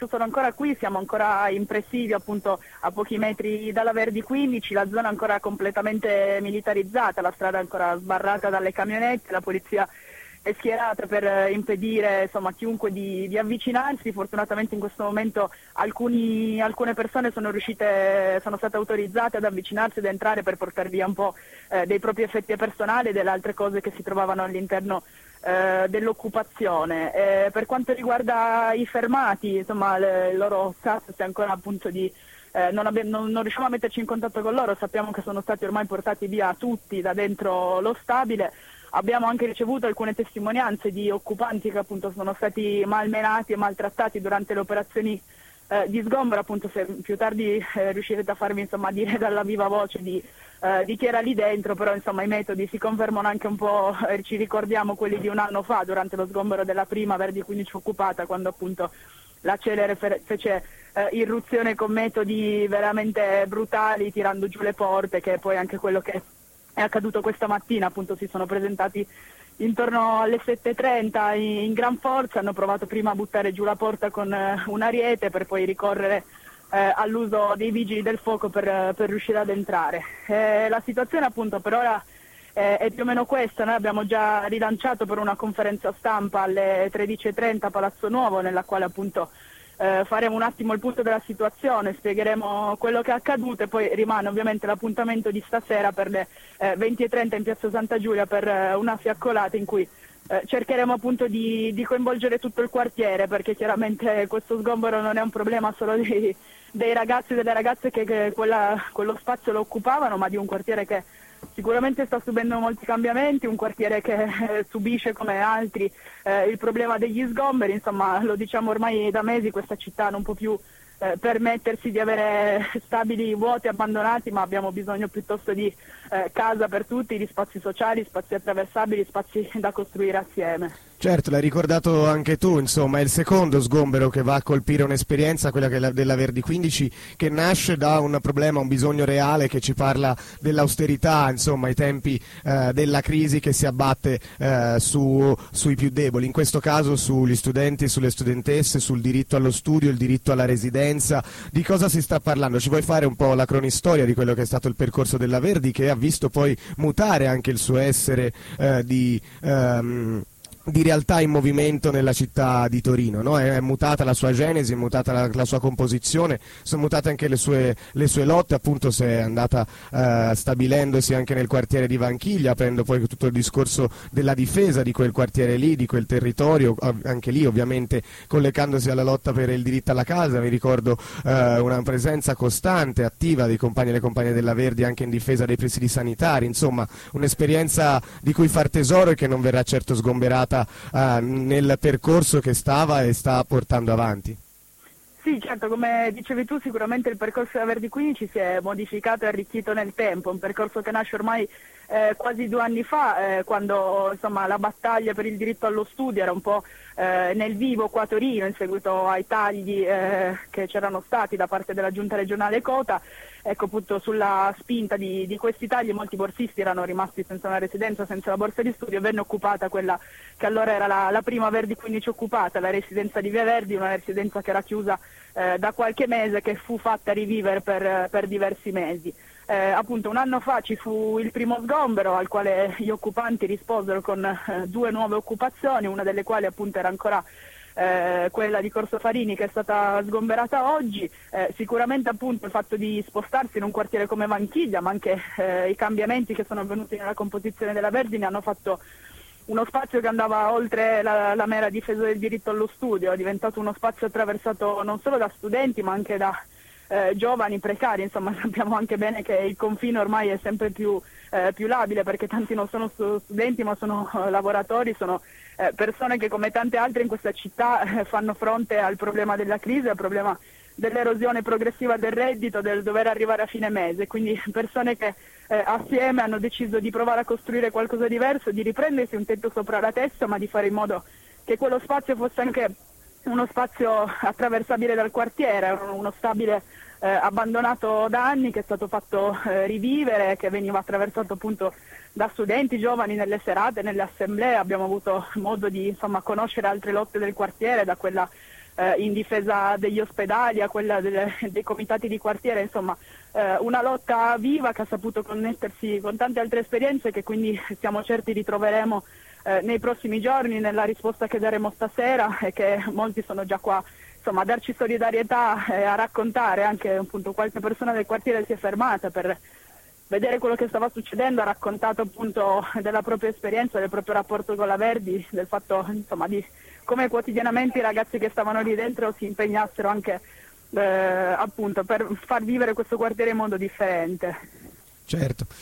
sono ancora qui, siamo ancora in presidio appunto a pochi metri dalla Verdi 15, la zona è ancora completamente militarizzata, la strada è ancora sbarrata dalle camionette, la polizia è schierata per impedire insomma a chiunque di avvicinarsi. Fortunatamente in questo momento alcune persone sono state autorizzate ad avvicinarsi ed entrare per portare via un po' dei propri effetti personali e delle altre cose che si trovavano all'interno dell'occupazione. Per quanto riguarda i fermati, insomma il loro status è ancora appunto non riusciamo a metterci in contatto con loro, sappiamo che sono stati ormai portati via tutti da dentro lo stabile. Abbiamo anche ricevuto alcune testimonianze di occupanti che appunto sono stati malmenati e maltrattati durante le operazioni di sgombero. Appunto, se più tardi riuscirete a farvi insomma dire dalla viva voce di chi era lì dentro, però insomma i metodi si confermano anche un po', ci ricordiamo quelli di un anno fa durante lo sgombero della prima Verdi 15 occupata, quando appunto la Celere fece irruzione con metodi veramente brutali, tirando giù le porte, che è poi anche quello che è accaduto questa mattina. Appunto si sono presentati intorno alle 7:30 in gran forza, hanno provato prima a buttare giù la porta con un ariete per poi ricorrere all'uso dei vigili del fuoco per riuscire ad entrare. La situazione appunto per ora è più o meno questa. Noi abbiamo già rilanciato per una conferenza stampa alle 13:30 a Palazzo Nuovo, nella quale appunto faremo un attimo il punto della situazione, spiegheremo quello che è accaduto e poi rimane ovviamente l'appuntamento di stasera per le 20:30 in Piazza Santa Giulia per una fiaccolata in cui cercheremo appunto di coinvolgere tutto il quartiere, perché chiaramente questo sgombero non è un problema solo dei ragazzi e delle ragazze che quello spazio lo occupavano, ma di un quartiere che sicuramente sta subendo molti cambiamenti, un quartiere che subisce come altri il problema degli sgomberi. Insomma, lo diciamo ormai da mesi, questa città non può più permettersi di avere stabili vuoti, abbandonati, ma abbiamo bisogno piuttosto di casa per tutti, di spazi sociali, spazi attraversabili, spazi da costruire assieme. Certo, l'hai ricordato anche tu, insomma, è il secondo sgombero che va a colpire un'esperienza, quella che è della Verdi 15, che nasce da un problema, un bisogno reale che ci parla dell'austerità, insomma, ai tempi della crisi che si abbatte sui più deboli, in questo caso sugli studenti e sulle studentesse, sul diritto allo studio, il diritto alla residenza. Di cosa si sta parlando? Ci vuoi fare un po' la cronistoria di quello che è stato il percorso della Verdi, che ha visto poi mutare anche il suo essere di realtà in movimento nella città di Torino, no? È mutata la sua genesi, è mutata la sua composizione, sono mutate anche le sue lotte, appunto si è andata stabilendosi anche nel quartiere di Vanchiglia, aprendo poi tutto il discorso della difesa di quel quartiere lì, di quel territorio, anche lì ovviamente collegandosi alla lotta per il diritto alla casa. Mi ricordo una presenza costante, attiva dei compagni e le compagne della Verdi anche in difesa dei presidi sanitari, insomma un'esperienza di cui far tesoro e che non verrà certo sgomberata nel percorso che stava e sta portando avanti. Sì, certo, come dicevi tu, sicuramente il percorso della Verdi 15 si è modificato e arricchito nel tempo, un percorso che nasce ormai quasi 2 anni fa, quando insomma la battaglia per il diritto allo studio era un po' nel vivo qua a Torino, in seguito ai tagli che c'erano stati da parte della giunta regionale Cota. Ecco, appunto sulla spinta di questi tagli molti borsisti erano rimasti senza una residenza, senza la borsa di studio, e venne occupata quella che allora era la prima Verdi 15 occupata, la residenza di Via Verdi, una residenza che era chiusa da qualche mese, che fu fatta rivivere per diversi mesi. Appunto un anno fa ci fu il primo sgombero al quale gli occupanti risposero con 2 nuove occupazioni, una delle quali appunto era ancora quella di Corso Farini, che è stata sgomberata oggi. Sicuramente appunto il fatto di spostarsi in un quartiere come Vanchiglia, ma anche i cambiamenti che sono avvenuti nella composizione della Verdi hanno fatto uno spazio che andava oltre la mera difesa del diritto allo studio, è diventato uno spazio attraversato non solo da studenti ma anche da giovani precari. Insomma, sappiamo anche bene che il confine ormai è sempre più labile, perché tanti non sono studenti ma sono lavoratori, sono persone che come tante altre in questa città fanno fronte al problema della crisi, al problema dell'erosione progressiva del reddito, del dover arrivare a fine mese, quindi persone che assieme hanno deciso di provare a costruire qualcosa di diverso, di riprendersi un tetto sopra la testa, ma di fare in modo che quello spazio fosse anche uno spazio attraversabile dal quartiere, uno stabile abbandonato da anni, che è stato fatto rivivere, che veniva attraversato appunto da studenti giovani nelle serate, nelle assemblee. Abbiamo avuto modo di conoscere altre lotte del quartiere, da quella in difesa degli ospedali, a quella dei comitati di quartiere, insomma una lotta viva che ha saputo connettersi con tante altre esperienze che quindi siamo certi ritroveremo nei prossimi giorni nella risposta che daremo stasera, e che molti sono già qua, insomma, a darci solidarietà e a raccontare. Anche appunto qualche persona del quartiere si è fermata per vedere quello che stava succedendo, ha raccontato appunto della propria esperienza, del proprio rapporto con la Verdi, del fatto, insomma, di come quotidianamente i ragazzi che stavano lì dentro si impegnassero anche appunto per far vivere questo quartiere in modo differente. Certo.